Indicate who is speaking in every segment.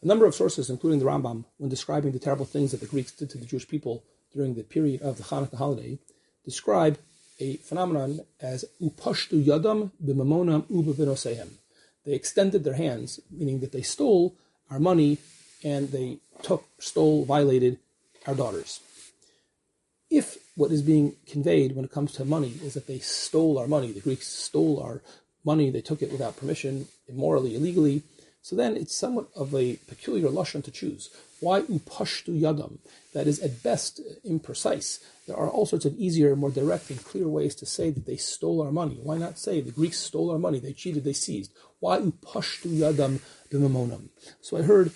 Speaker 1: A number of sources, including the Rambam, when describing the terrible things that the Greeks did to the Jewish people during the period of the Hanukkah holiday, describe a phenomenon as upashtu yadam b'mamonam u'b'vinosehem. They extended their hands, meaning that they stole our money and they violated our daughters. If what is being conveyed when it comes to money is that they stole our money, the Greeks stole our money, they took it without permission, immorally, illegally, so then it's somewhat of a peculiar lashon to choose. Why upashtu yadam? That is at best imprecise. There are all sorts of easier, more direct and clear ways to say that they stole our money. Why not say the Greeks stole our money, they cheated, they seized? Why upashtu yadam b'mamonam? So I heard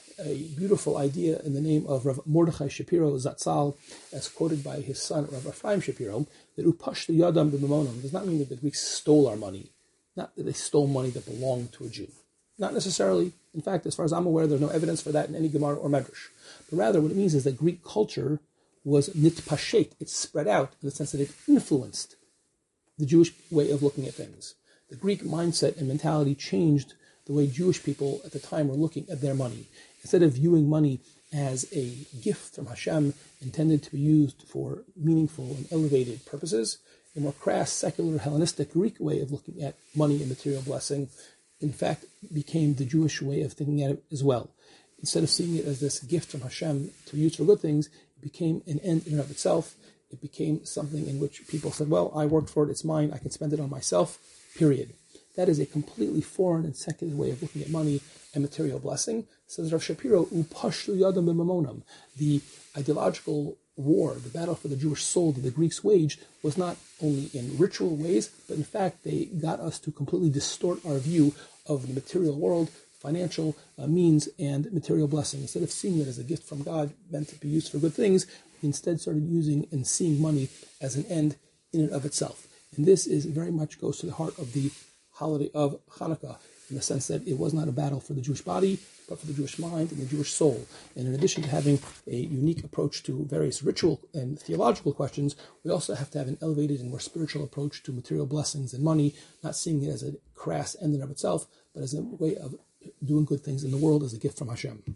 Speaker 1: a beautiful idea in the name of Rav Mordechai Shapiro Zatzal, as quoted by his son Rav Ephraim Shapiro, that upashtu yadam b'mamonam does not mean that the Greeks stole our money, not that they stole money that belonged to a Jew. Not necessarily. In fact, as far as I'm aware, there's no evidence for that in any Gemara or Medrash. But rather, what it means is that Greek culture was nitpashet. It spread out in the sense that it influenced the Jewish way of looking at things. The Greek mindset and mentality changed the way Jewish people at the time were looking at their money. Instead of viewing money as a gift from Hashem intended to be used for meaningful and elevated purposes, a more crass, secular, Hellenistic Greek way of looking at money and material blessing in fact became the Jewish way of thinking at it as well. Instead of seeing it as this gift from Hashem to be used for good things, it became an end in and of itself. It became something in which people said, well, I worked for it, it's mine, I can spend it on myself, period. That is a completely foreign and secular way of looking at money and material blessing. Says Rav Shapiro, upashtu yadam b'mamonam. The ideological war, the battle for the Jewish soul that the Greeks waged was not only in ritual ways, but in fact they got us to completely distort our view of the material world, financial means, and material blessing. Instead of seeing it as a gift from God meant to be used for good things, we instead started using and seeing money as an end in and of itself. And this is very much goes to the heart of the holiday of Hanukkah, in the sense that it was not a battle for the Jewish body, but for the Jewish mind and the Jewish soul. And in addition to having a unique approach to various ritual and theological questions, we also have to have an elevated and more spiritual approach to material blessings and money, not seeing it as a crass end in of itself, but as a way of doing good things in the world as a gift from Hashem.